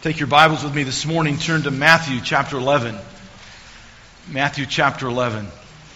Take your Bibles with me this morning. Turn to Matthew chapter 11. Matthew chapter 11.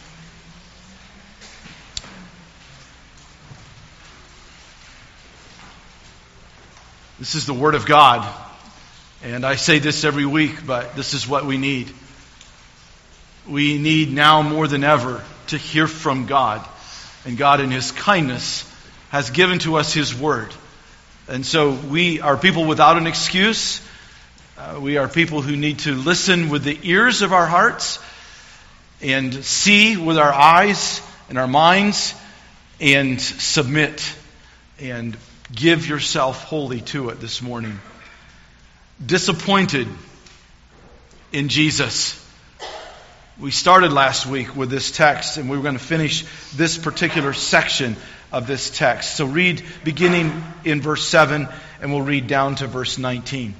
This is the Word of God. And I say this every week, but this is what we need. We need now more than ever to hear from God. And God in His kindness has given to us His Word. And so we are people without an excuse. We are people who need to listen with the ears of our hearts and see with our eyes and our minds and submit and give yourself wholly to it this morning. Disappointed in Jesus. We started last week with this text, and we were going to finish this particular section of this text. So read beginning in verse 7, and we'll read down to verse 19.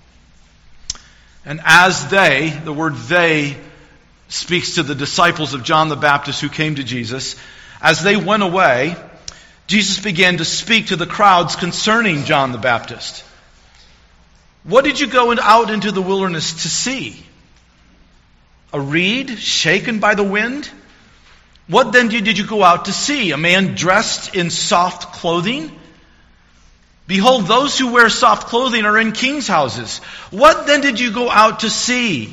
And as they, the word they speaks to the disciples of John the Baptist who came to Jesus, as they went away, Jesus began to speak to the crowds concerning John the Baptist. What did you go out into the wilderness to see? A reed shaken by the wind? What then did you go out to see? A man dressed in soft clothing? Behold, those who wear soft clothing are in kings' houses. What then did you go out to see?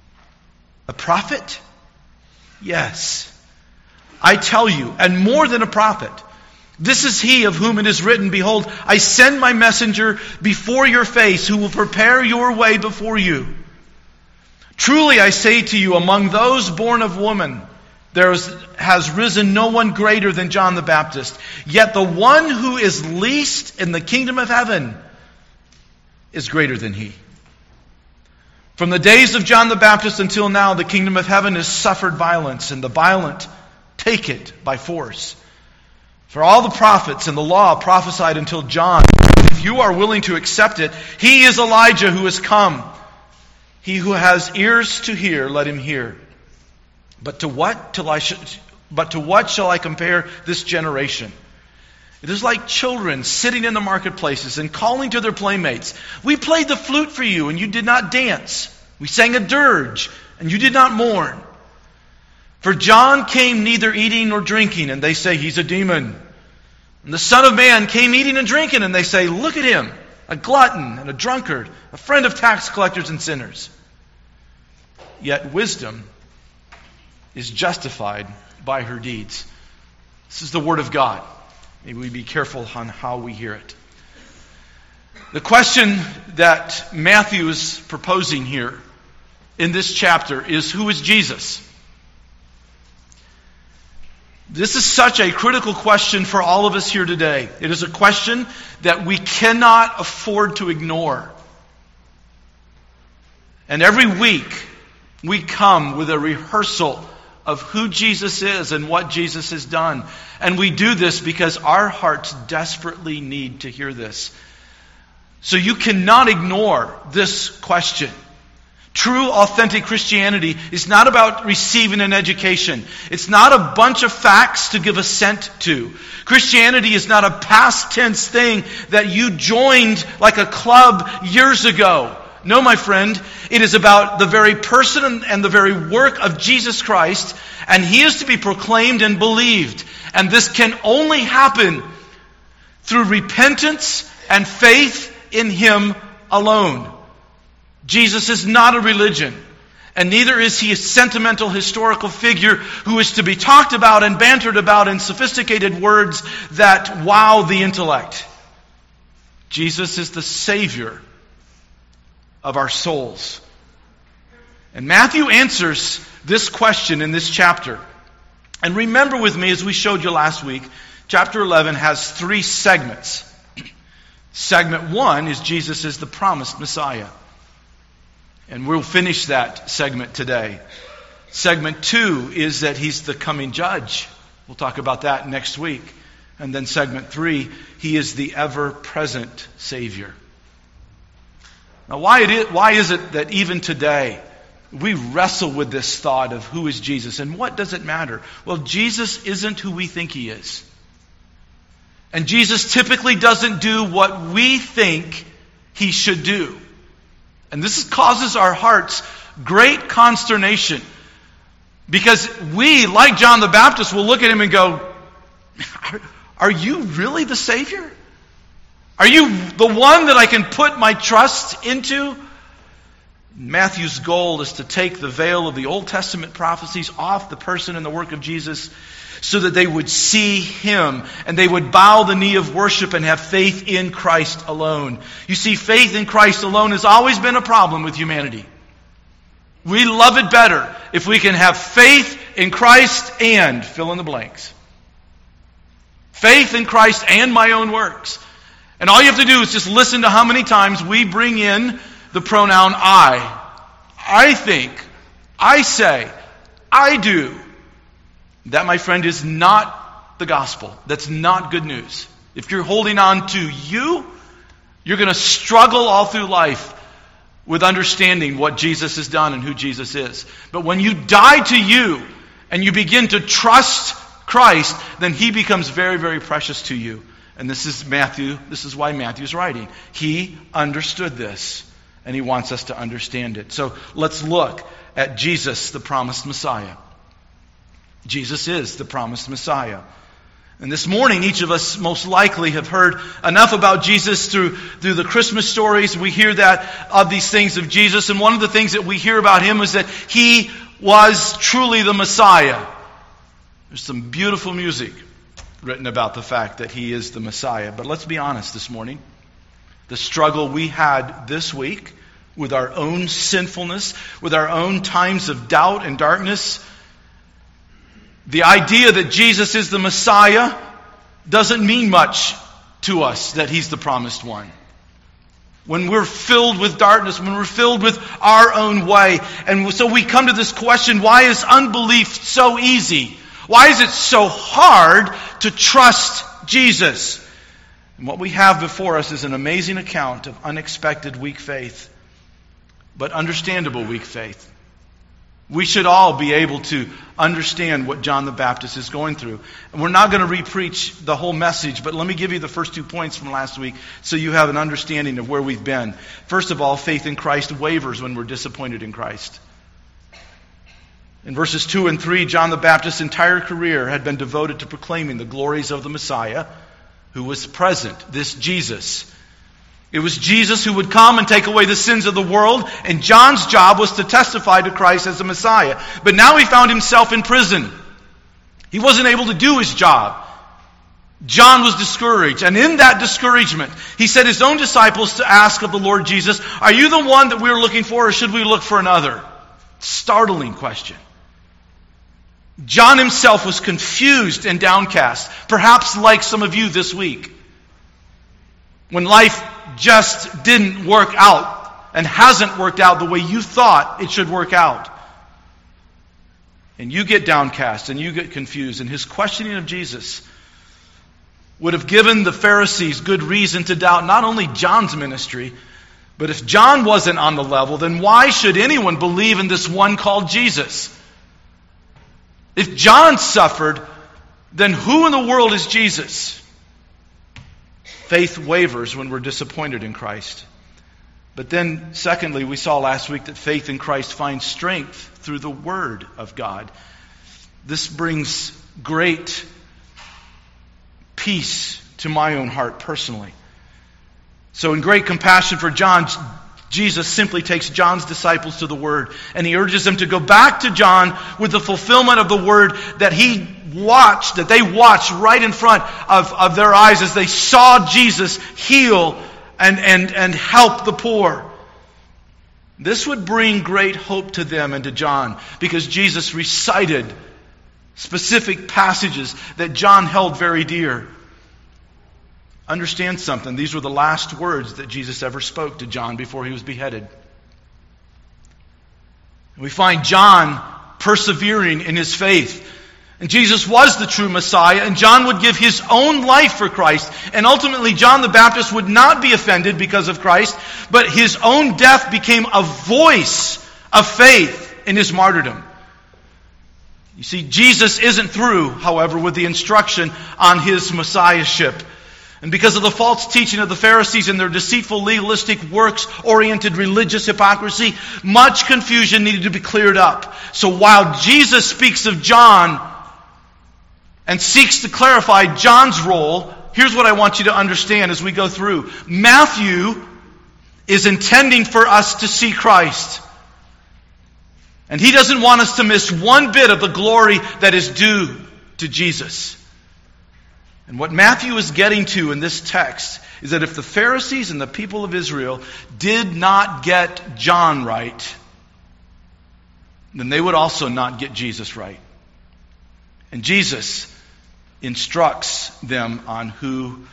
A prophet? Yes. I tell you, and more than a prophet. This is he of whom it is written, Behold, I send my messenger before your face, who will prepare your way before you. Truly I say to you, among those born of woman, there has risen no one greater than John the Baptist. Yet the one who is least in the kingdom of heaven is greater than he. From the days of John the Baptist until now, the kingdom of heaven has suffered violence, and the violent take it by force. For all the prophets and the law prophesied until John. If you are willing to accept it, he is Elijah who has come. He who has ears to hear, let him hear. But to what shall I compare this generation? It is like children sitting in the marketplaces and calling to their playmates. We played the flute for you, and you did not dance. We sang a dirge, and you did not mourn. For John came neither eating nor drinking, and they say he's a demon. And the Son of Man came eating and drinking, and they say, look at him, a glutton and a drunkard, a friend of tax collectors and sinners. Yet wisdom is justified by her deeds. This is the Word of God. May we be careful on how we hear it. The question that Matthew is proposing here in this chapter is, who is Jesus? This is such a critical question for all of us here today. It is a question that we cannot afford to ignore. And every week we come with a rehearsal of who Jesus is and what Jesus has done. And we do this because our hearts desperately need to hear this. So you cannot ignore this question. True, authentic Christianity is not about receiving an education. It's not a bunch of facts to give assent to. Christianity is not a past tense thing that you joined like a club years ago. No, my friend, it is about the very person and the very work of Jesus Christ, and He is to be proclaimed and believed. And this can only happen through repentance and faith in Him alone. Jesus is not a religion, and neither is He a sentimental historical figure who is to be talked about and bantered about in sophisticated words that wow the intellect. Jesus is the Savior of our souls. And Matthew answers this question in this chapter. And remember with me, as we showed you last week, chapter 11 has 3 segments. Segment 1 is Jesus is the promised Messiah. And we'll finish that segment today. Segment 2 is that He's the coming judge. We'll talk about that next week. And then segment 3, He is the ever-present Savior. Now, why is it that even today we wrestle with this thought of who is Jesus and what does it matter? Well, Jesus isn't who we think He is. And Jesus typically doesn't do what we think He should do. And this causes our hearts great consternation. Because we, like John the Baptist, will look at him and go, are you really the Savior? Are you the one that I can put my trust into? Matthew's goal is to take the veil of the Old Testament prophecies off the person and the work of Jesus so that they would see Him and they would bow the knee of worship and have faith in Christ alone. You see, faith in Christ alone has always been a problem with humanity. We love it better if we can have faith in Christ and fill in the blanks. Faith in Christ and my own works. And all you have to do is just listen to how many times we bring in the pronoun I. I think, I say, I do. That, my friend, is not the gospel. That's not good news. If you're holding on to you, you're going to struggle all through life with understanding what Jesus has done and who Jesus is. But when you die to you and you begin to trust Christ, then He becomes very, very precious to you. And this is Matthew. This is why Matthew's writing. He understood this, and he wants us to understand it. So let's look at Jesus, the promised Messiah. Jesus is the promised Messiah. And this morning, each of us most likely have heard enough about Jesus through the Christmas stories. We hear that of these things of Jesus. And one of the things that we hear about Him is that He was truly the Messiah. There's some beautiful music written about the fact that He is the Messiah. But let's be honest this morning. The struggle we had this week with our own sinfulness, with our own times of doubt and darkness, the idea that Jesus is the Messiah doesn't mean much to us, that He's the promised one. When we're filled with darkness, when we're filled with our own way, and so we come to this question, why is unbelief so easy? Why is it so hard to trust Jesus? And what we have before us is an amazing account of unexpected weak faith, but understandable weak faith. We should all be able to understand what John the Baptist is going through. And we're not going to re-preach the whole message, but let me give you the first 2 points from last week so you have an understanding of where we've been. First of all, faith in Christ wavers when we're disappointed in Christ. In verses 2 and 3, John the Baptist's entire career had been devoted to proclaiming the glories of the Messiah who was present, this Jesus. It was Jesus who would come and take away the sins of the world, and John's job was to testify to Christ as the Messiah. But now he found himself in prison. He wasn't able to do his job. John was discouraged, and in that discouragement, he sent his own disciples to ask of the Lord Jesus, "Are you the one that we're looking for, or should we look for another?" Startling question. John himself was confused and downcast, perhaps like some of you this week. When life just didn't work out and hasn't worked out the way you thought it should work out. And you get downcast and you get confused. And his questioning of Jesus would have given the Pharisees good reason to doubt not only John's ministry, but if John wasn't on the level, then why should anyone believe in this one called Jesus? If John suffered, then who in the world is Jesus? Faith wavers when we're disappointed in Christ. But then, secondly, we saw last week that faith in Christ finds strength through the Word of God. This brings great peace to my own heart personally. So in great compassion for John, Jesus simply takes John's disciples to the Word, and He urges them to go back to John with the fulfillment of the Word that they watched right in front of their eyes as they saw Jesus heal and help the poor. This would bring great hope to them and to John, because Jesus recited specific passages that John held very dear. Understand something. These were the last words that Jesus ever spoke to John before he was beheaded. We find John persevering in his faith. And Jesus was the true Messiah, and John would give his own life for Christ. And ultimately, John the Baptist would not be offended because of Christ, but his own death became a voice of faith in his martyrdom. You see, Jesus isn't through, however, with the instruction on his messiahship. And because of the false teaching of the Pharisees and their deceitful, legalistic, works-oriented religious hypocrisy, much confusion needed to be cleared up. So while Jesus speaks of John and seeks to clarify John's role, here's what I want you to understand as we go through. Matthew is intending for us to see Christ. And he doesn't want us to miss one bit of the glory that is due to Jesus. And what Matthew is getting to in this text is that if the Pharisees and the people of Israel did not get John right, then they would also not get Jesus right. And Jesus instructs them on who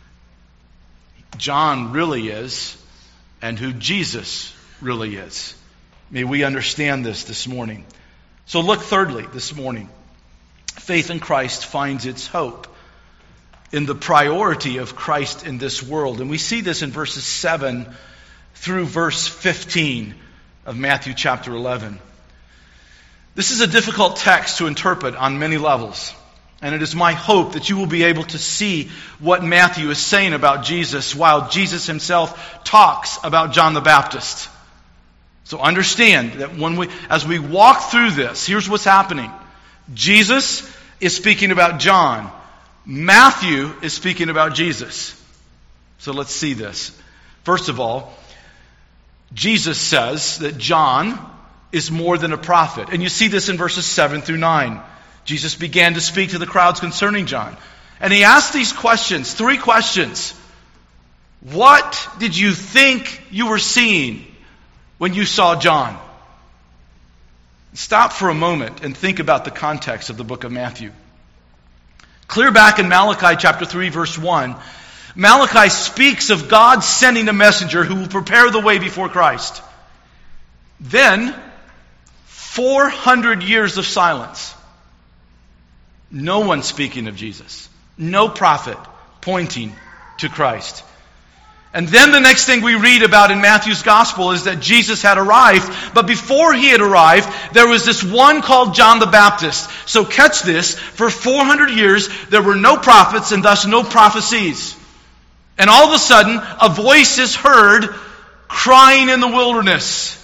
John really is and who Jesus really is. May we understand this morning. So look thirdly this morning. Faith in Christ finds its hope in the priority of Christ in this world. And we see this in verses 7 through verse 15 of Matthew chapter 11. This is a difficult text to interpret on many levels. And it is my hope that you will be able to see what Matthew is saying about Jesus while Jesus himself talks about John the Baptist. So understand that as we walk through this, here's what's happening. Jesus is speaking about John. Matthew is speaking about Jesus. So let's see this. First of all, Jesus says that John is more than a prophet. And you see this in verses 7 through 9. Jesus began to speak to the crowds concerning John. And he asked these questions, 3 questions. What did you think you were seeing when you saw John? Stop for a moment and think about the context of the book of Matthew. Clear back in Malachi chapter 3 verse 1, Malachi speaks of God sending a messenger who will prepare the way before Christ. Then, 400 years of silence. No one speaking of Jesus. No prophet pointing to Christ. And then the next thing we read about in Matthew's gospel is that Jesus had arrived. But before he had arrived, there was this one called John the Baptist. So catch this. For 400 years, there were no prophets and thus no prophecies. And all of a sudden, a voice is heard crying in the wilderness.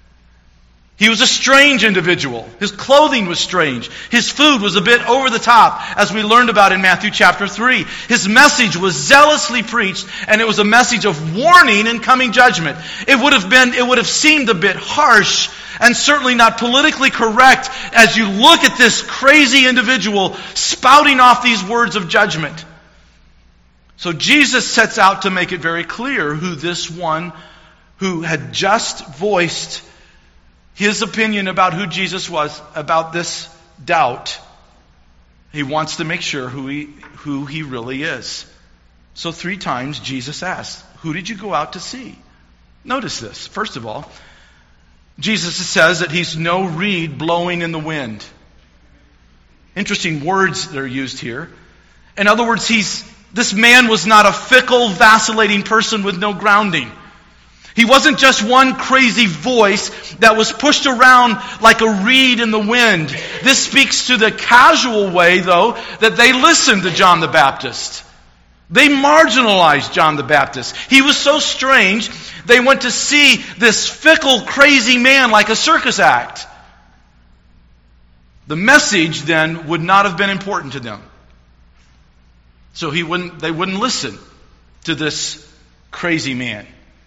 He was a strange individual. His clothing was strange. His food was a bit over the top, as we learned about in Matthew chapter 3. His message was zealously preached, and it was a message of warning and coming judgment. It would have seemed a bit harsh and certainly not politically correct as you look at this crazy individual spouting off these words of judgment. So Jesus sets out to make it very clear who this one who had just voiced his opinion about who Jesus was, about this doubt. He wants to make sure who he really is. So 3 times Jesus asked, who did you go out to see? Notice this. First of all, Jesus says that he's no reed blowing in the wind. Interesting words that are used here. In other words, this man was not a fickle, vacillating person with no grounding. He wasn't just one crazy voice that was pushed around like a reed in the wind. This speaks to the casual way, though, that they listened to John the Baptist. They marginalized John the Baptist. He was so strange, they went to see this fickle, crazy man like a circus act. The message then would not have been important to them. So they wouldn't listen to this crazy man.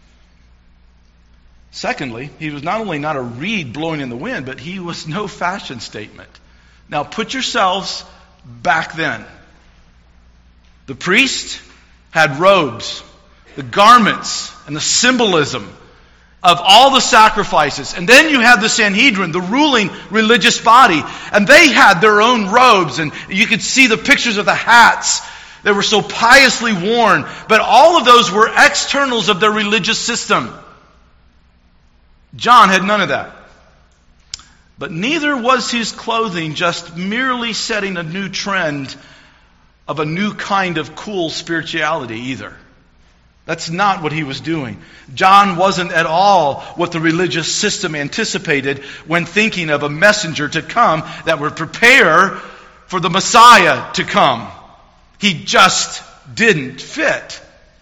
Secondly, he was not only not a reed blowing in the wind, but he was no fashion statement. Now put yourselves back then. The priest had robes, the garments, and the symbolism of all the sacrifices. And then you had the Sanhedrin, the ruling religious body, and they had their own robes, and you could see the pictures of the hats that were so piously worn. But all of those were externals of their religious system. John had none of that. But neither was his clothing just merely setting a new trend of a new kind of cool spirituality either. That's not what he was doing. John wasn't at all what the religious system anticipated when thinking of a messenger to come that would prepare for the Messiah to come. He just didn't fit.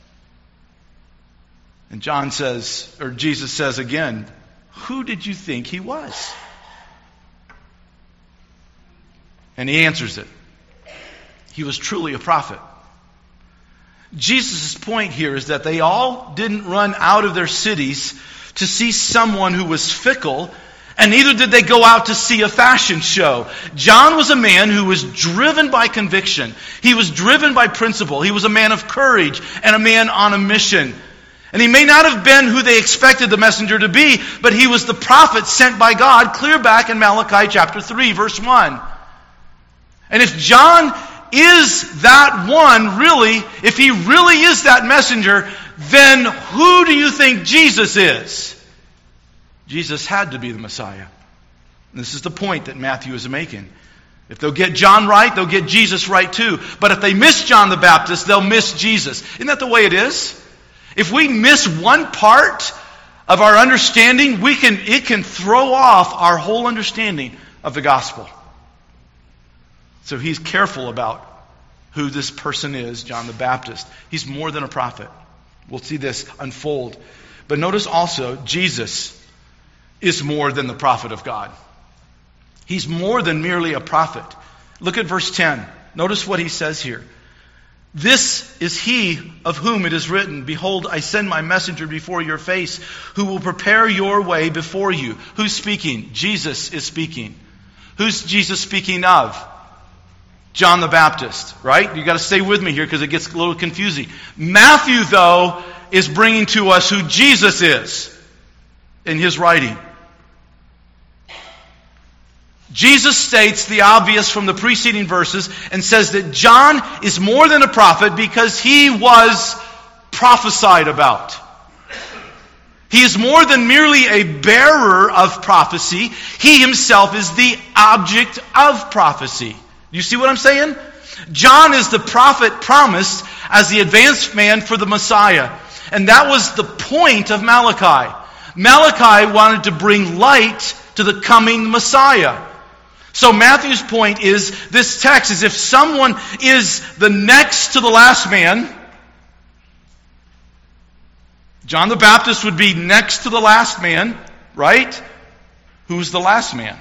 And Jesus says again, who did you think he was? And he answers it. He was truly a prophet. Jesus' point here is that they all didn't run out of their cities to see someone who was fickle, and neither did they go out to see a fashion show. John was a man who was driven by conviction. He was driven by principle. He was a man of courage and a man on a mission. And he may not have been who they expected the messenger to be, but he was the prophet sent by God, clear back in Malachi chapter 3, verse 1. And if John is that one, really, if he really is that messenger, then who do you think Jesus is? Jesus had to be the Messiah. And this is the point that Matthew is making. If they'll get John right, they'll get Jesus right too. But if they miss John the Baptist, they'll miss Jesus. Isn't that the way it is? If we miss one part of our understanding, it can throw off our whole understanding of the gospel. So he's careful about who this person is, John the Baptist. He's more than a prophet. We'll see this unfold. But notice also, Jesus is more than the prophet of God. He's more than merely a prophet. Look at verse 10. Notice what he says here. This is he of whom it is written, behold, I send my messenger before your face, who will prepare your way before you. Who's speaking? Jesus is speaking. Who's Jesus speaking of? John the Baptist, right? You got to stay with me here because it gets a little confusing. Matthew, though, is bringing to us who Jesus is in his writing. Jesus states the obvious from the preceding verses and says that John is more than a prophet because he was prophesied about. He is more than merely a bearer of prophecy. He himself is the object of prophecy. You see what I'm saying? John is the prophet promised as the advanced man for the Messiah. And that was the point of Malachi. Malachi wanted to bring light to the coming Messiah. So Matthew's point is, this text is if someone is the next to the last man, John the Baptist would be next to the last man, right? Who's the last man?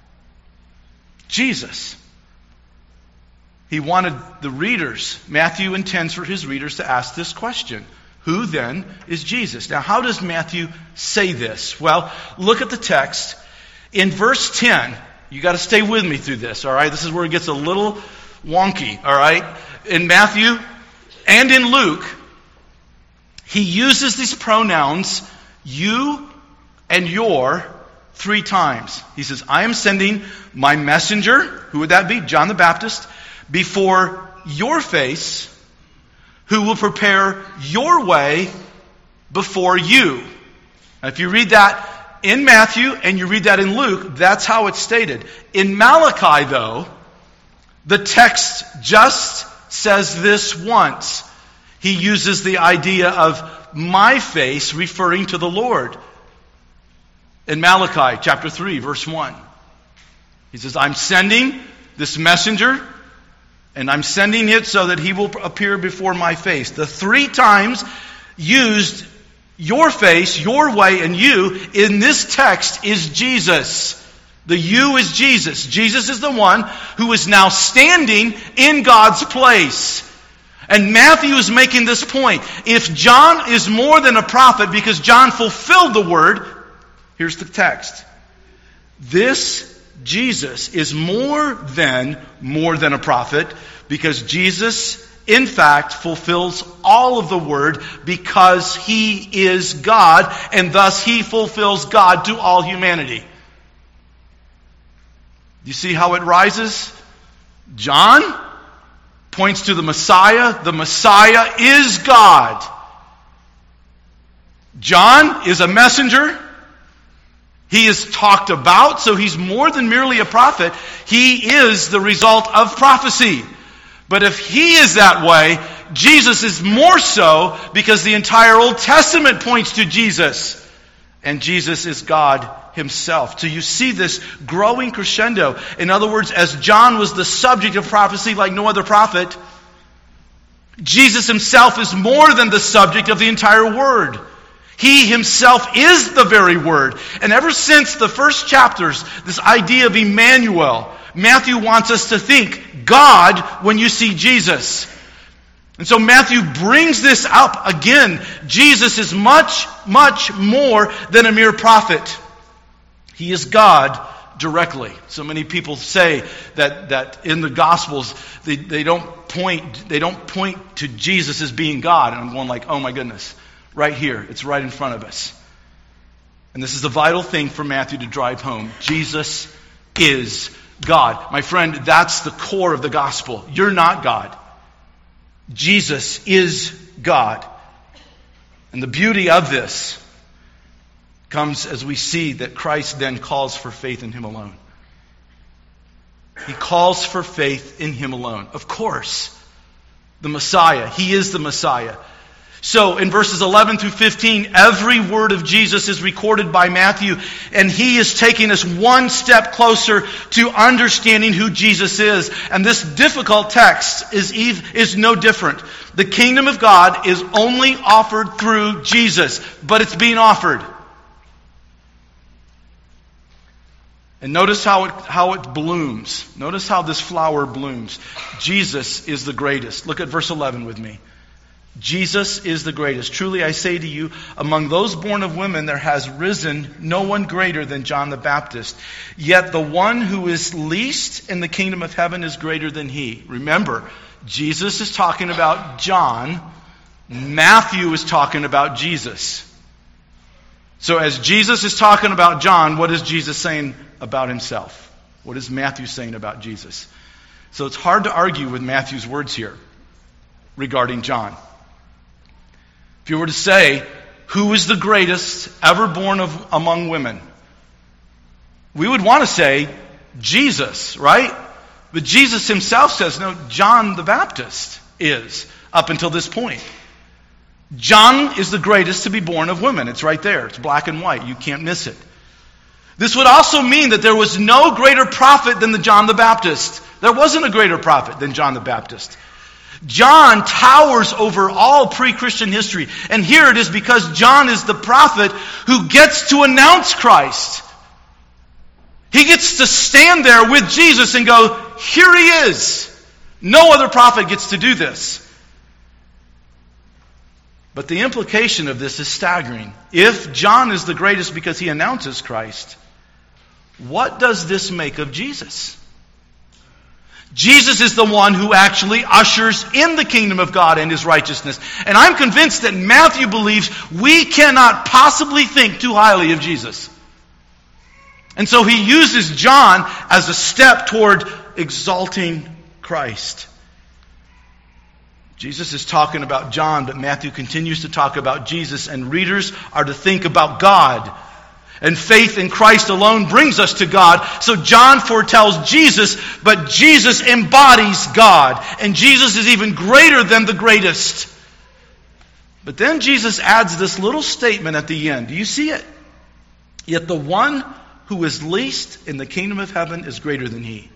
Jesus. He wanted the readers, Matthew intends for his readers to ask this question. Who then is Jesus? Now, how does Matthew say this? Well, look at the text. In verse 10, you got to stay with me through this, all right? This is where it gets a little wonky, all right? In Matthew and in Luke, he uses these pronouns, you and your, 3 times. He says, I am sending my messenger, who would that be? John the Baptist, before your face, who will prepare your way before you. Now, if you read that in Matthew and you read that in Luke, that's how it's stated. In Malachi, though, the text just says this once. He uses the idea of my face referring to the Lord. In Malachi chapter 3, verse 1. He says, I'm sending this messenger, and I'm sending it so that he will appear before my face. The 3 times used your face, your way, and you in this text is Jesus. The you is Jesus. Jesus is the one who is now standing in God's place. And Matthew is making this point. If John is more than a prophet because John fulfilled the word, here's the text. This Jesus is more than a prophet because Jesus, in fact, fulfills all of the word because he is God, and thus he fulfills God to all humanity. You see how it rises? John points to the Messiah. The Messiah is God. John is a messenger. He is talked about, so he's more than merely a prophet. He is the result of prophecy. But if he is that way, Jesus is more so because the entire Old Testament points to Jesus. And Jesus is God himself. So you see this growing crescendo. In other words, as John was the subject of prophecy like no other prophet, Jesus himself is more than the subject of the entire Word. He himself is the very Word. And ever since the first chapters, this idea of Emmanuel, Matthew wants us to think God when you see Jesus. And so Matthew brings this up again. Jesus is much, much more than a mere prophet. He is God directly. So many people say that in the Gospels they don't point to Jesus as being God. And I'm going like, oh my goodness, right here, it's right in front of us. And this is the vital thing for Matthew to drive home. Jesus is God. My friend, that's the core of the gospel. You're not God. Jesus is God. And the beauty of this comes as we see that Christ then calls for faith in Him alone. He calls for faith in Him alone. Of course, the Messiah. He is the Messiah. So in verses 11 through 15, every word of Jesus is recorded by Matthew, and he is taking us one step closer to understanding who Jesus is. And this difficult text is no different. The kingdom of God is only offered through Jesus, but it's being offered. And notice how it blooms. Notice how this flower blooms. Jesus is the greatest. Look at verse 11 with me. Jesus is the greatest. Truly I say to you, among those born of women there has risen no one greater than John the Baptist. Yet the one who is least in the kingdom of heaven is greater than he. Remember, Jesus is talking about John. Matthew is talking about Jesus. So as Jesus is talking about John, what is Jesus saying about himself? What is Matthew saying about Jesus? So it's hard to argue with Matthew's words here regarding John. If you were to say, who is the greatest ever born among women? We would want to say, Jesus, right? But Jesus himself says, no, John the Baptist is, up until this point. John is the greatest to be born of women. It's right there. It's black and white. You can't miss it. This would also mean that there was no greater prophet than the John the Baptist. There wasn't a greater prophet than John the Baptist. John towers over all pre-Christian history. And here it is because John is the prophet who gets to announce Christ. He gets to stand there with Jesus and go, here he is. No other prophet gets to do this. But the implication of this is staggering. If John is the greatest because he announces Christ, what does this make of Jesus? Jesus is the one who actually ushers in the kingdom of God and His righteousness. And I'm convinced that Matthew believes we cannot possibly think too highly of Jesus. And so he uses John as a step toward exalting Christ. Jesus is talking about John, but Matthew continues to talk about Jesus, and readers are to think about God. And faith in Christ alone brings us to God. So John foretells Jesus, but Jesus embodies God. And Jesus is even greater than the greatest. But then Jesus adds this little statement at the end. Do you see it? Yet the one who is least in the kingdom of heaven is greater than he.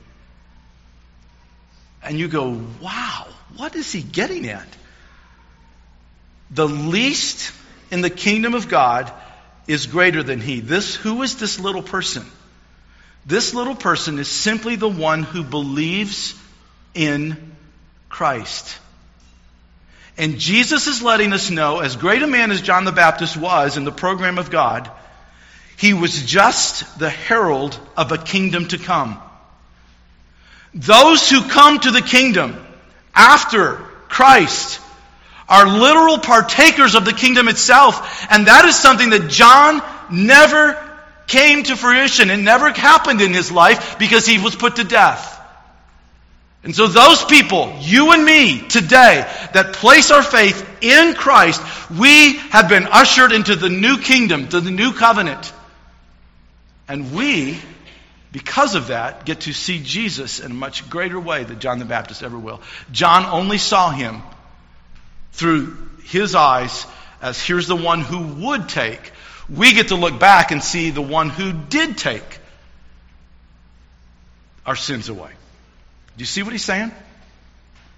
And you go, wow, what is he getting at? The least in the kingdom of God is greater than he. Who is this little person? This little person is simply the one who believes in Christ. And Jesus is letting us know, as great a man as John the Baptist was in the program of God, he was just the herald of a kingdom to come. Those who come to the kingdom after Christ are literal partakers of the kingdom itself. And that is something that John never came to fruition. It never happened in his life because he was put to death. And so those people, you and me today, that place our faith in Christ, we have been ushered into the new kingdom, to the new covenant. And we, because of that, get to see Jesus in a much greater way than John the Baptist ever will. John only saw him through his eyes as here's the one who would take. We get to look back and see the one who did take our sins away. Do you see what he's saying?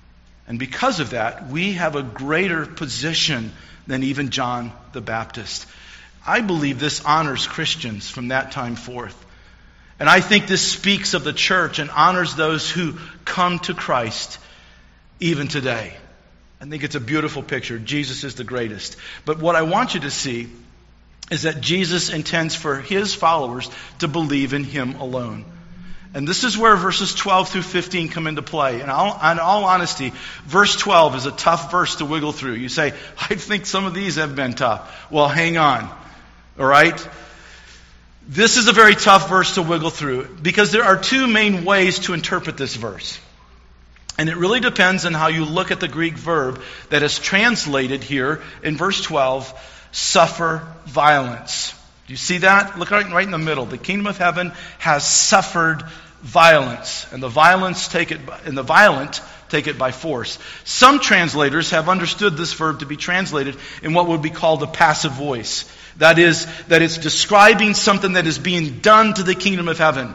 And because of that, we have a greater position than even John the Baptist. I believe this honors Christians from that time forth. And I think this speaks of the church and honors those who come to Christ even today. I think it's a beautiful picture. Jesus is the greatest. But what I want you to see is that Jesus intends for his followers to believe in him alone. And this is where verses 12 through 15 come into play. And in all honesty, verse 12 is a tough verse to wiggle through. You say, I think some of these have been tough. Well, hang on. All right? This is a very tough verse to wiggle through because there are two main ways to interpret this verse. And it really depends on how you look at the Greek verb that is translated here in verse 12, suffer violence. Do you see that? Look right in the middle. The kingdom of heaven has suffered violence, and the violent take it by force. Some translators have understood this verb to be translated in what would be called a passive voice. That is, that it's describing something that is being done to the kingdom of heaven.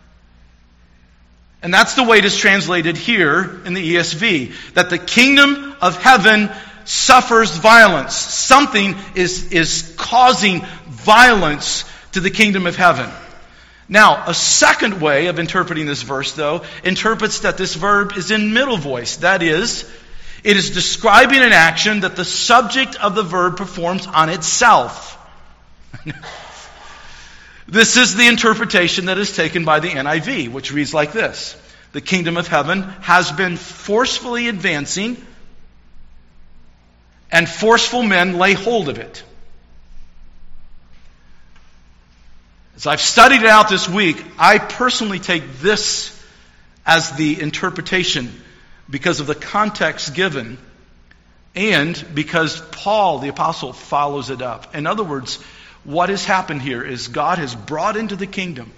And that's the way it is translated here in the ESV. That the kingdom of heaven suffers violence. Something is causing violence to the kingdom of heaven. Now, a second way of interpreting this verse, though, interprets that this verb is in middle voice. That is, it is describing an action that the subject of the verb performs on itself. This is the interpretation that is taken by the NIV, which reads like this. The kingdom of heaven has been forcefully advancing, and forceful men lay hold of it. As I've studied it out this week, I personally take this as the interpretation because of the context given and because Paul, the apostle, follows it up. In other words, what has happened here is God has brought into the kingdom.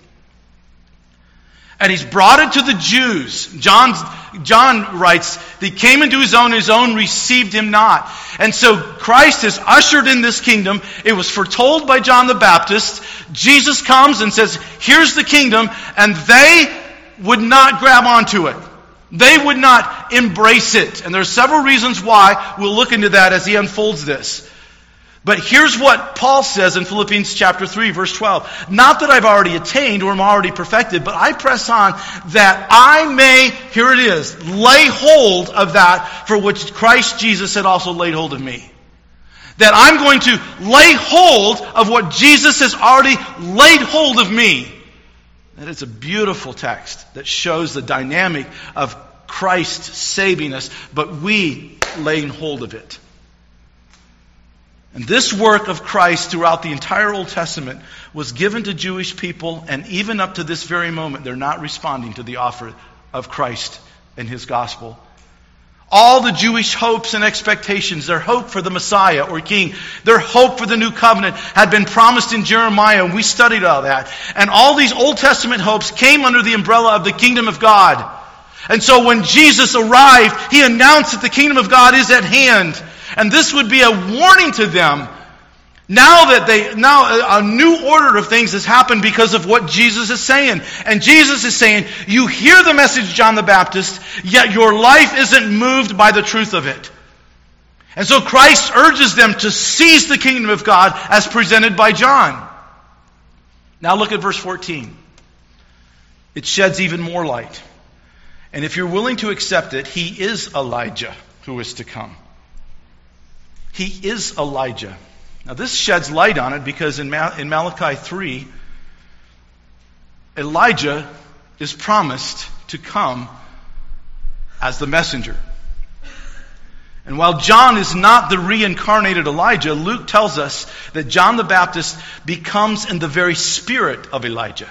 And he's brought it to the Jews. John writes, he came into his own received him not. And so Christ has ushered in this kingdom. It was foretold by John the Baptist. Jesus comes and says, here's the kingdom. And they would not grab onto it. They would not embrace it. And there are several reasons why. We'll look into that as he unfolds this. But here's what Paul says in Philippians chapter 3, verse 12. Not that I've already attained or am already perfected, but I press on that I may, here it is, lay hold of that for which Christ Jesus had also laid hold of me. That I'm going to lay hold of what Jesus has already laid hold of me. That is a beautiful text that shows the dynamic of Christ saving us, but we laying hold of it. And this work of Christ throughout the entire Old Testament was given to Jewish people, and even up to this very moment, they're not responding to the offer of Christ and his gospel. All the Jewish hopes and expectations, their hope for the Messiah or King, their hope for the new covenant had been promised in Jeremiah, and we studied all that. And all these Old Testament hopes came under the umbrella of the kingdom of God. And so when Jesus arrived, he announced that the kingdom of God is at hand. And this would be a warning to them. Now a new order of things has happened because of what Jesus is saying. And Jesus is saying, you hear the message of John the Baptist, yet your life isn't moved by the truth of it. And so Christ urges them to seize the kingdom of God as presented by John. Now look at verse 14. It sheds even more light. And if you're willing to accept it, he is Elijah who is to come. He is Elijah. Now this sheds light on it because in Malachi 3, Elijah is promised to come as the messenger. And while John is not the reincarnated Elijah, Luke tells us that John the Baptist becomes in the very spirit of Elijah.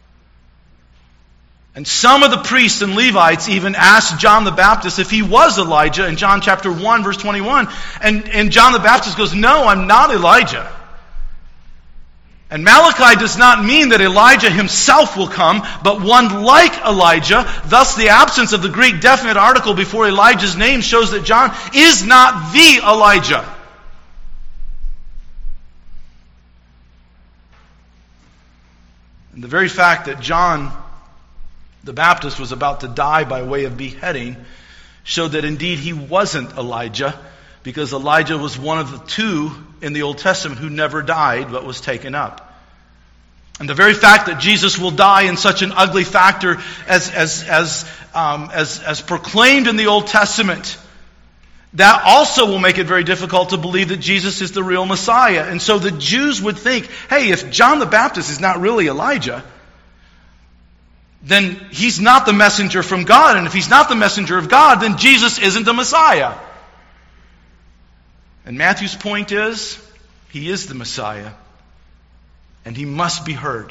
And some of the priests and Levites even asked John the Baptist if he was Elijah in John chapter 1, verse 21. And John the Baptist goes, no, I'm not Elijah. And Malachi does not mean that Elijah himself will come, but one like Elijah. Thus, the absence of the Greek definite article before Elijah's name shows that John is not the Elijah. And the very fact that John the Baptist was about to die by way of beheading showed that indeed he wasn't Elijah, because Elijah was one of the two in the Old Testament who never died but was taken up. And the very fact that Jesus will die in such an ugly factor as proclaimed in the Old Testament, that also will make it very difficult to believe that Jesus is the real Messiah. And so the Jews would think, hey, if John the Baptist is not really Elijah, then he's not the messenger from God. And if he's not the messenger of God, then Jesus isn't the Messiah. And Matthew's point is, he is the Messiah. And he must be heard.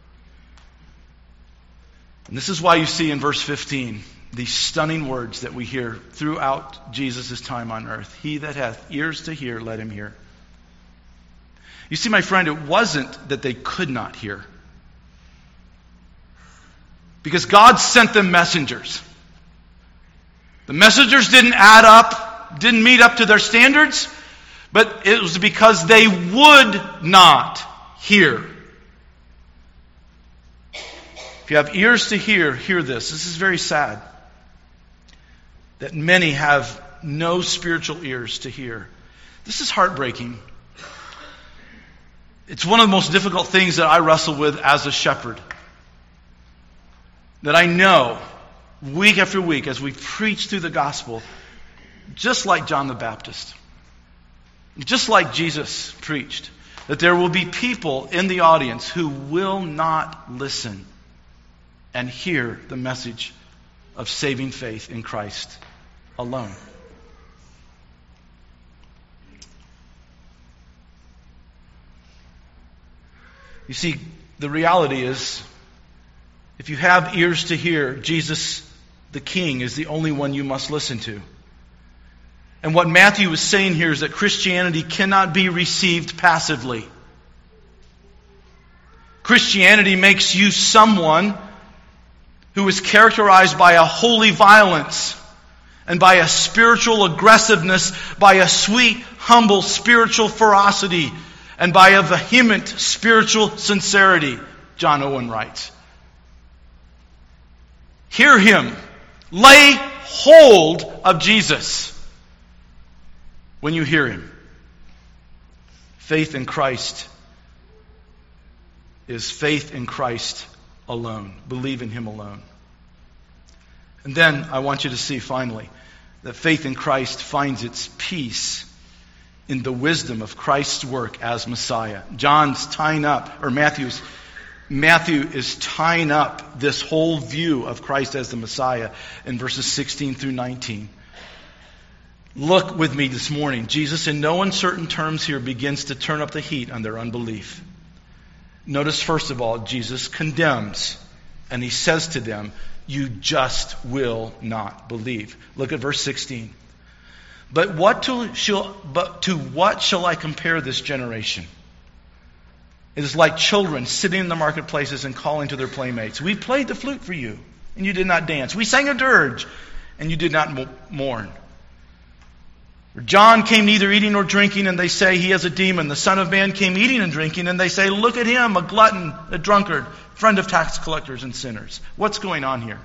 And this is why you see in verse 15 these stunning words that we hear throughout Jesus' time on earth. He that hath ears to hear, let him hear. You see, my friend, it wasn't that they could not hear. Because God sent them messengers. The messengers didn't add up, didn't meet up to their standards, but it was because they would not hear. If you have ears to hear, hear this. This is very sad. That many have no spiritual ears to hear. This is heartbreaking. It's one of the most difficult things that I wrestle with as a shepherd. That I know, week after week, as we preach through the gospel, just like John the Baptist, just like Jesus preached, that there will be people in the audience who will not listen and hear the message of saving faith in Christ alone. You see, the reality is, if you have ears to hear, Jesus the King is the only one you must listen to. And what Matthew is saying here is that Christianity cannot be received passively. Christianity makes you someone who is characterized by a holy violence and by a spiritual aggressiveness, by a sweet, humble spiritual ferocity, and by a vehement spiritual sincerity, John Owen writes. Hear him. Lay hold of Jesus when you hear him. Faith in Christ is faith in Christ alone. Believe in him alone. And then I want you to see finally that faith in Christ finds its peace in the wisdom of Christ's work as Messiah. Matthew is tying up this whole view of Christ as the Messiah in verses 16 through 19. Look with me this morning. Jesus, in no uncertain terms here, begins to turn up the heat on their unbelief. Notice, first of all, Jesus condemns, and he says to them, you just will not believe. Look at verse 16. But to what shall I compare this generation? It is like children sitting in the marketplaces and calling to their playmates. We played the flute for you, and you did not dance. We sang a dirge, and you did not mourn. John came neither eating nor drinking, and they say he has a demon. The Son of Man came eating and drinking, and they say, look at him, a glutton, a drunkard, friend of tax collectors and sinners. What's going on here?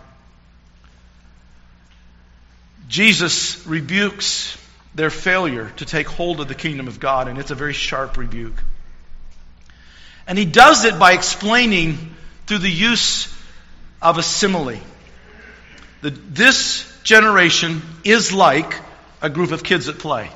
Jesus rebukes their failure to take hold of the kingdom of God, and it's a very sharp rebuke. And he does it by explaining through the use of a simile. This generation is like a group of kids at play.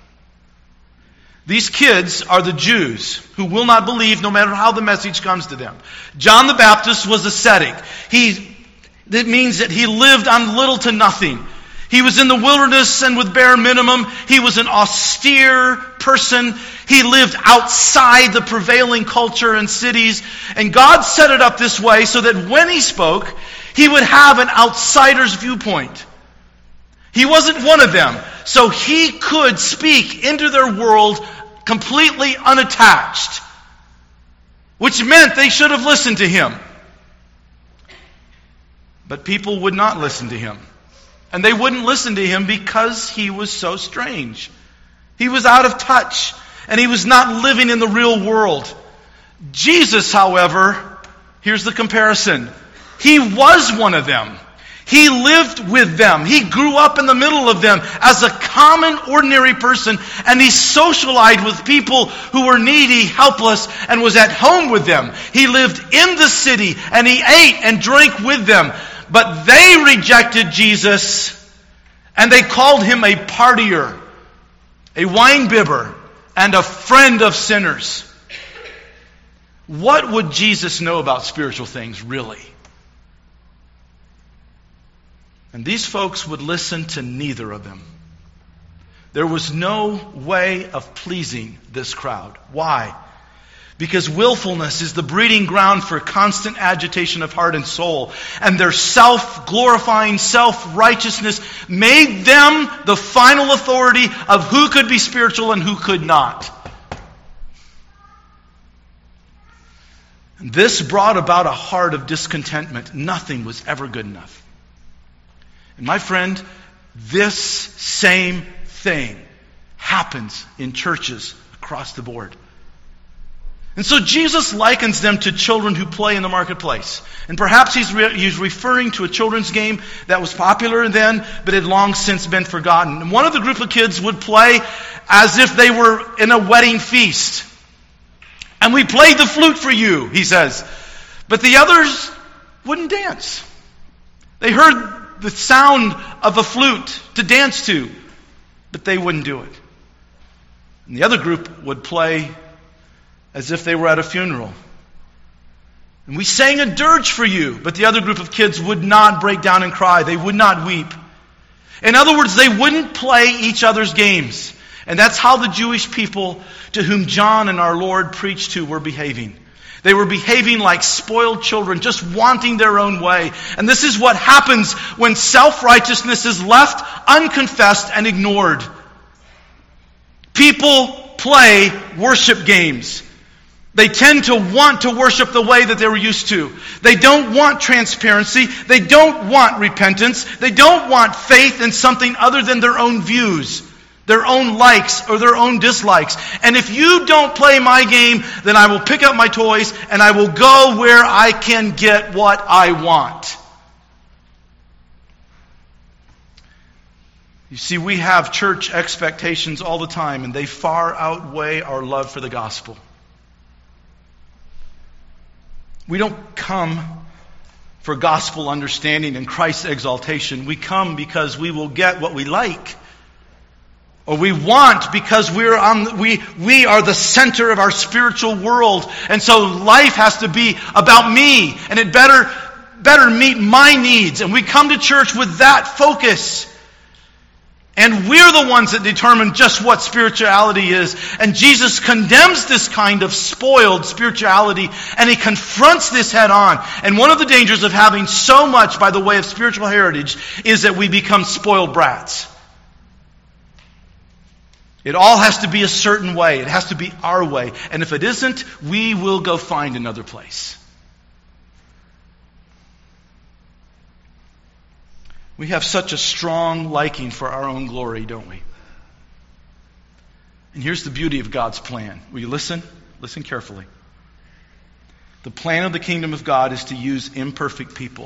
These kids are the Jews who will not believe no matter how the message comes to them. John the Baptist was ascetic. That means that he lived on little to nothing. He was in the wilderness and with bare minimum. He was an austere person. He lived outside the prevailing culture and cities. And God set it up this way so that when he spoke, he would have an outsider's viewpoint. He wasn't one of them. So he could speak into their world completely unattached, which meant they should have listened to him. But people would not listen to him. And they wouldn't listen to him because he was so strange. He was out of touch, and he was not living in the real world. Jesus, however, here's the comparison. He was one of them. He lived with them. He grew up in the middle of them as a common, ordinary person, and he socialized with people who were needy, helpless, and was at home with them. He lived in the city, and he ate and drank with them. But they rejected Jesus, and they called him a partier, a wine-bibber, and a friend of sinners. What would Jesus know about spiritual things, really? And these folks would listen to neither of them. There was no way of pleasing this crowd. Why? Because willfulness is the breeding ground for constant agitation of heart and soul. And their self-glorifying self-righteousness made them the final authority of who could be spiritual and who could not. And this brought about a heart of discontentment. Nothing was ever good enough. And my friend, this same thing happens in churches across the board. And so Jesus likens them to children who play in the marketplace. And perhaps he's referring to a children's game that was popular then, but had long since been forgotten. And one of the group of kids would play as if they were in a wedding feast. And we played the flute for you, he says. But the others wouldn't dance. They heard the sound of a flute to dance to, but they wouldn't do it. And the other group would play as if they were at a funeral. And we sang a dirge for you, but the other group of kids would not break down and cry. They would not weep. In other words, they wouldn't play each other's games. And that's how the Jewish people to whom John and our Lord preached to were behaving. They were behaving like spoiled children, just wanting their own way. And this is what happens when self-righteousness is left unconfessed and ignored. People play worship games. They tend to want to worship the way that they were used to. They don't want transparency. They don't want repentance. They don't want faith in something other than their own views, their own likes or their own dislikes. And if you don't play my game, then I will pick up my toys and I will go where I can get what I want. You see, we have church expectations all the time, and they far outweigh our love for the gospel. We don't come for gospel understanding and Christ's exaltation. We come because we will get what we like. Or we want because we are the center of our spiritual world. And so life has to be about me. And it better meet my needs. And we come to church with that focus. And we're the ones that determine just what spirituality is. And Jesus condemns this kind of spoiled spirituality. And he confronts this head on. And one of the dangers of having so much by the way of spiritual heritage is that we become spoiled brats. It all has to be a certain way. It has to be our way. And if it isn't, we will go find another place. We have such a strong liking for our own glory, don't we? And here's the beauty of God's plan. Will you listen? Listen carefully. The plan of the kingdom of God is to use imperfect people.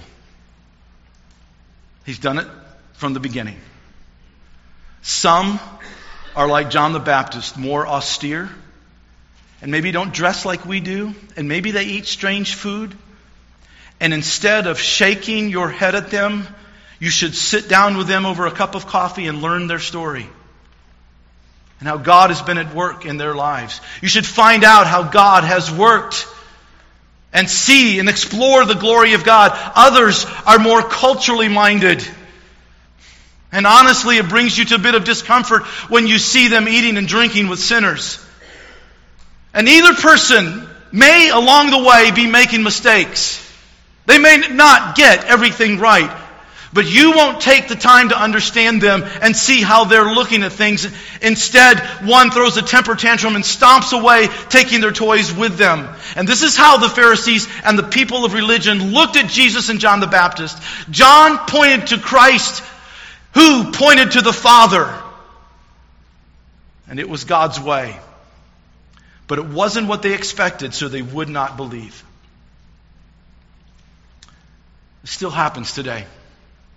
He's done it from the beginning. Some are like John the Baptist, more austere, and maybe don't dress like we do, and maybe they eat strange food. And instead of shaking your head at them, you should sit down with them over a cup of coffee and learn their story and how God has been at work in their lives. You should find out how God has worked and see and explore the glory of God. Others are more culturally minded. And honestly, it brings you to a bit of discomfort when you see them eating and drinking with sinners. And either person may, along the way, be making mistakes. They may not get everything right. But you won't take the time to understand them and see how they're looking at things. Instead, one throws a temper tantrum and stomps away, taking their toys with them. And this is how the Pharisees and the people of religion looked at Jesus and John the Baptist. John pointed to Christ, who pointed to the Father. And it was God's way. But it wasn't what they expected, so they would not believe. It still happens today.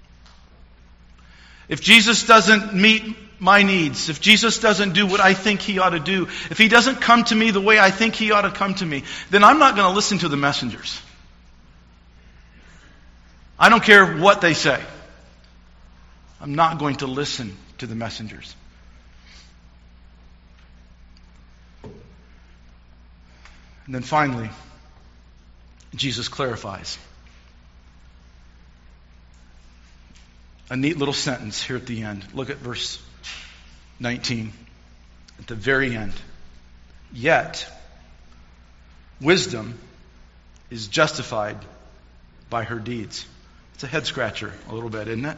if Jesus doesn't meet my needs, if Jesus doesn't do what I think He ought to do, if He doesn't come to me the way I think He ought to come to me, then I'm not going to listen to the messengers. I don't care what they say. I'm not going to listen to the messengers. And then finally, Jesus clarifies. A neat little sentence here at the end. Look at verse 19. At the very end. Yet, wisdom is justified by her deeds. It's a head scratcher a little bit, isn't it?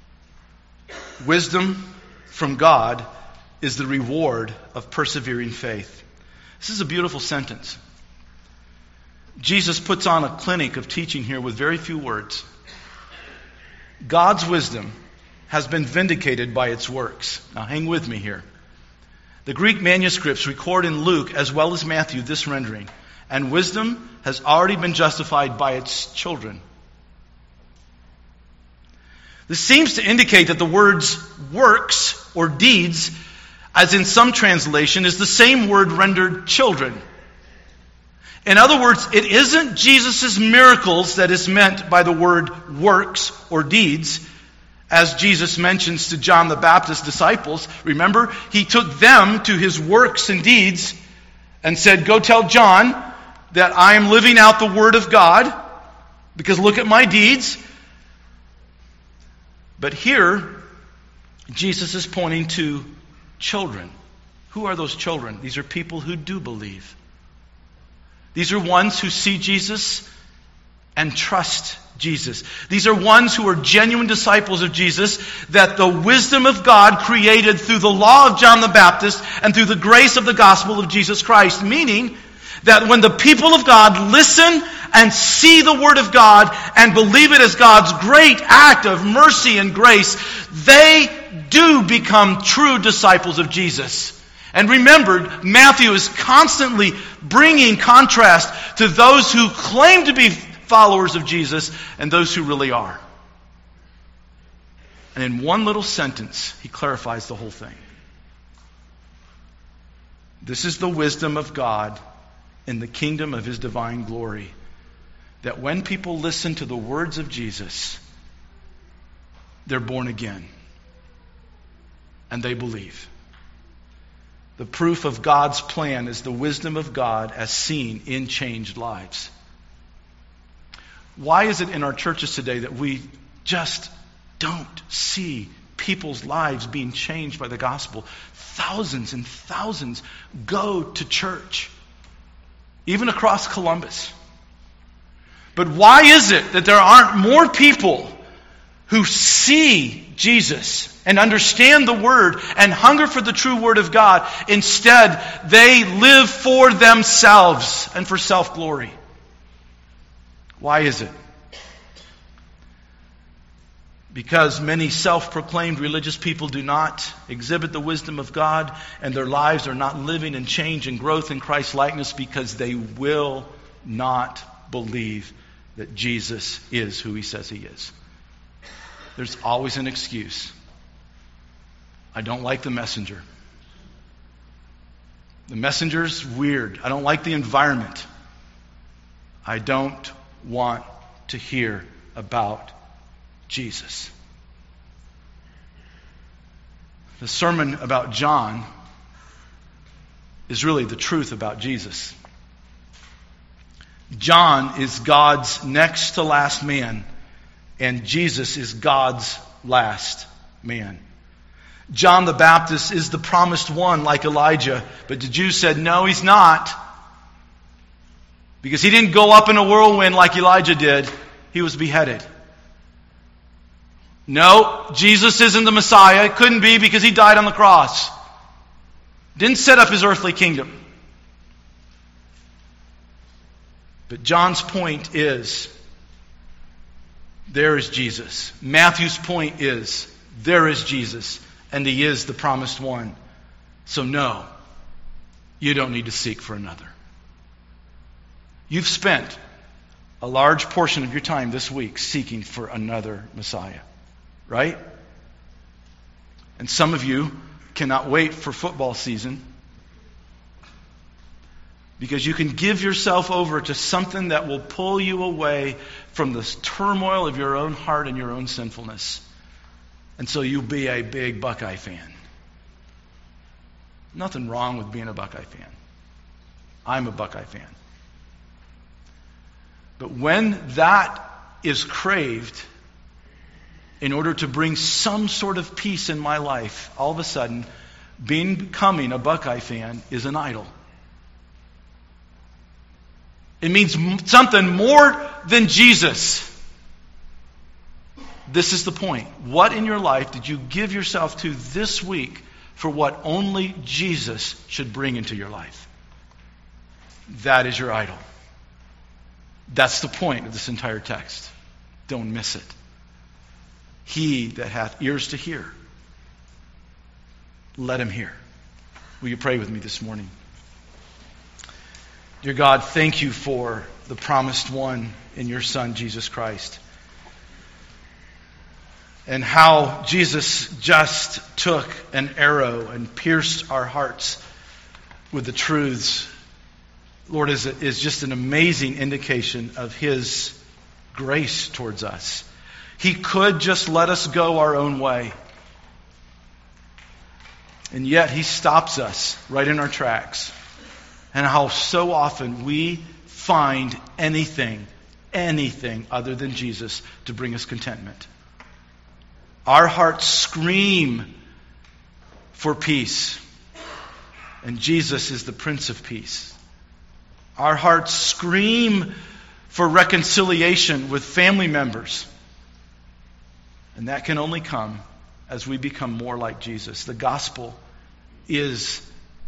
Wisdom from God is the reward of persevering faith. This is a beautiful sentence. Jesus puts on a clinic of teaching here with very few words. God's wisdom has been vindicated by its works. Now hang with me here. The Greek manuscripts record in Luke as well as Matthew this rendering. And wisdom has already been justified by its children. This seems to indicate that the words works or deeds, as in some translation, is the same word rendered children. In other words, it isn't Jesus' miracles that is meant by the word works or deeds, as Jesus mentions to John the Baptist's disciples. Remember, He took them to His works and deeds and said, go tell John that I am living out the Word of God, because look at my deeds. But here, Jesus is pointing to children. Who are those children? These are people who do believe. These are ones who see Jesus and trust Jesus. These are ones who are genuine disciples of Jesus, that the wisdom of God created through the law of John the Baptist and through the grace of the gospel of Jesus Christ. Meaning that when the people of God listen and see the Word of God and believe it as God's great act of mercy and grace, they do become true disciples of Jesus. And remember, Matthew is constantly bringing contrast to those who claim to be followers of Jesus and those who really are. And in one little sentence, he clarifies the whole thing. This is the wisdom of God in the kingdom of His divine glory, that when people listen to the words of Jesus, they're born again and they believe. The proof of God's plan is the wisdom of God as seen in changed lives. Why is it in our churches today that we just don't see people's lives being changed by the gospel? Thousands and thousands go to church, even across Columbus. But why is it that there aren't more people who see Jesus and understand the Word and hunger for the true Word of God? Instead, they live for themselves and for self-glory. Why is it? Because many self-proclaimed religious people do not exhibit the wisdom of God, and their lives are not living in change and growth in Christ's likeness because they will not believe that Jesus is who He says He is. There's always an excuse. I don't like the messenger. The messenger's weird. I don't like the environment. I don't want to hear about Jesus. The sermon about John is really the truth about Jesus. John is God's next to last man, and Jesus is God's last man. John the Baptist is the promised one like Elijah, but the Jews said, no, he's not. Because he didn't go up in a whirlwind like Elijah did. He was beheaded. No, Jesus isn't the Messiah. It couldn't be because he died on the cross. Didn't set up his earthly kingdom. But John's point is, there is Jesus. Matthew's point is, there is Jesus, and he is the promised one. So no, you don't need to seek for another. You've spent a large portion of your time this week seeking for another Messiah, right? And some of you cannot wait for football season because you can give yourself over to something that will pull you away from the turmoil of your own heart and your own sinfulness. And so you'll be a big Buckeye fan. Nothing wrong with being a Buckeye fan. I'm a Buckeye fan. But when that is craved in order to bring some sort of peace in my life, all of a sudden, becoming a Buckeye fan is an idol. It means something more than Jesus. This is the point. What in your life did you give yourself to this week for what only Jesus should bring into your life? That is your idol. That's the point of this entire text. Don't miss it. He that hath ears to hear, let him hear. Will you pray with me this morning? Dear God, thank you for the promised one in your Son, Jesus Christ. And how Jesus just took an arrow and pierced our hearts with the truths, Lord, is just an amazing indication of his grace towards us. He could just let us go our own way. And yet he stops us right in our tracks. And how so often we find anything other than Jesus to bring us contentment. Our hearts scream for peace. And Jesus is the Prince of Peace. Our hearts scream for reconciliation with family members. And that can only come as we become more like Jesus. The gospel is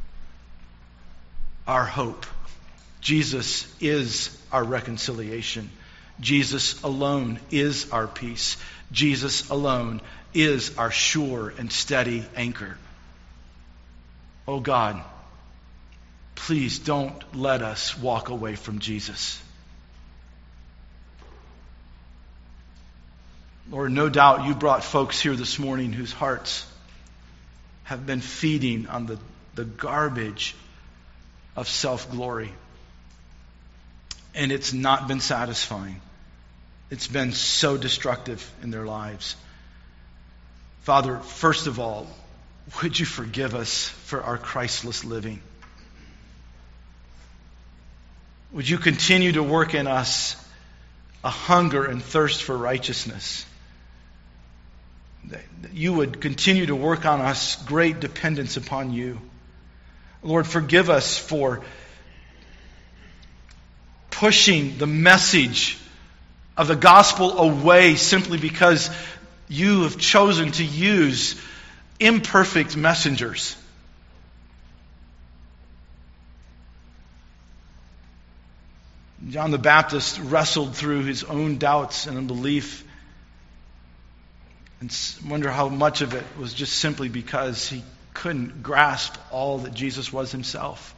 our hope. Jesus is our reconciliation. Jesus alone is our peace. Jesus alone is our sure and steady anchor. Oh God, please don't let us walk away from Jesus. Lord, no doubt you brought folks here this morning whose hearts have been feeding on the garbage of self-glory. And it's not been satisfying. It's been so destructive in their lives. Father, first of all, would you forgive us for our Christless living? Would you continue to work in us a hunger and thirst for righteousness? That you would continue to work on us great dependence upon you. Lord, forgive us for pushing the message of the gospel away simply because you have chosen to use imperfect messengers. John the Baptist wrestled through his own doubts and unbelief, and wonder how much of it was just simply because he couldn't grasp all that Jesus was himself.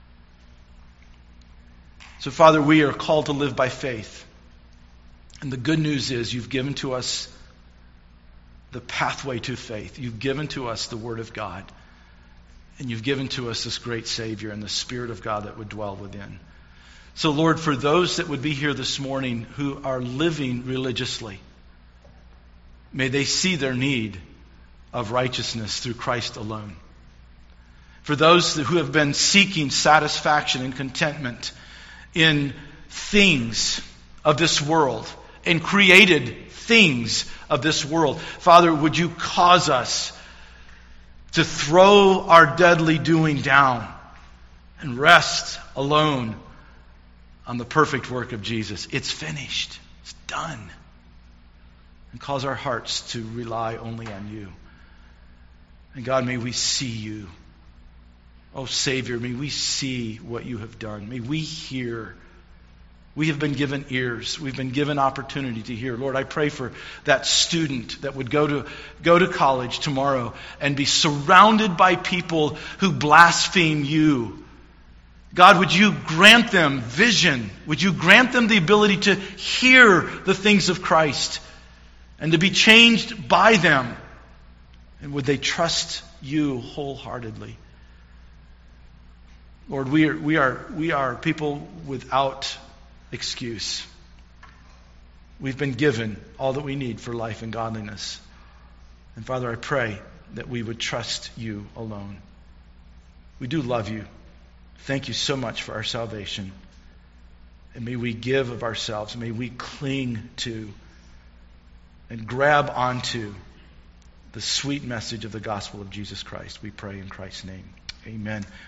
So, Father, we are called to live by faith. And the good news is you've given to us the pathway to faith. You've given to us the Word of God. And you've given to us this great Savior and the Spirit of God that would dwell within. So, Lord, for those that would be here this morning who are living religiously, may they see their need of righteousness through Christ alone. For those who have been seeking satisfaction and contentment in things of this world, and created things of this world, Father, would you cause us to throw our deadly doing down and rest alone on the perfect work of Jesus. It's finished. It's done. And cause our hearts to rely only on you. And God, may we see you. Oh, Savior, may we see what you have done. May we hear. We have been given ears. We've been given opportunity to hear. Lord, I pray for that student that would go to college tomorrow and be surrounded by people who blaspheme you. God, would you grant them vision? Would you grant them the ability to hear the things of Christ and to be changed by them? And would they trust you wholeheartedly? Lord, we are people without excuse. We've been given all that we need for life and godliness. And Father, I pray that we would trust you alone. We do love you. Thank you so much for our salvation. And may we give of ourselves. May we cling to and grab onto the sweet message of the gospel of Jesus Christ. We pray in Christ's name. Amen.